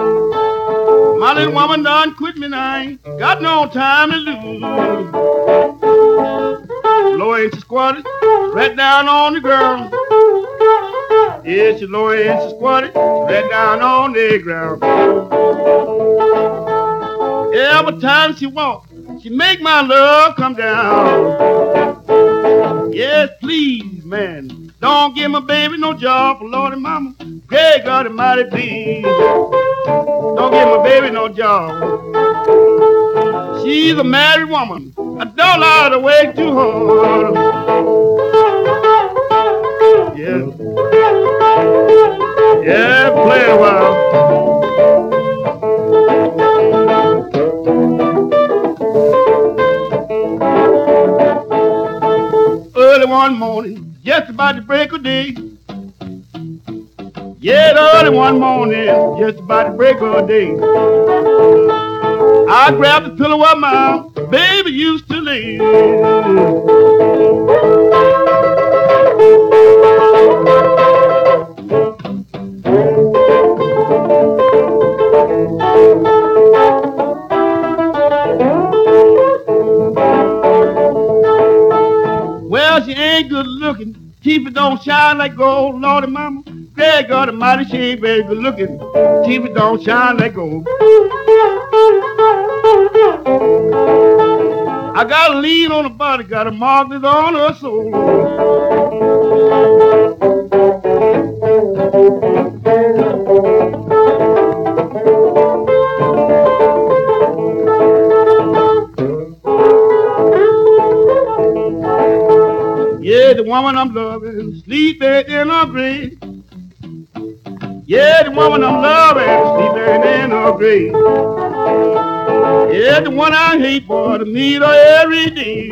My little woman done quit me now. I ain't got no time to lose. Low ain't she squatted right down on the ground. Yeah, she low ain't she squatted right down on the ground. Every time she walk, she make my love come down. Yes, please, man. Don't give my baby no job for Lord and Mama. Pray God Almighty, please. Don't give my baby no job. She's a married woman. I don't allow her to work too hard. Yeah. Yeah, play a while. Early one morning, just about the break of day. Yeah, early one morning, just about the break of day. I grabbed the pillow where my baby used to lay. Well, she ain't good looking. Teeth don't shine like gold. Lordy mama, great God Almighty, she ain't very good looking. Teeth don't shine like gold. I got a lean on her body, got a market on her soul. Yeah, the woman I'm loving, sleeping in her grave. Yeah, the woman I'm loving, sleeping in her grave. Yeah, the one I hate, boy, to meet her every day.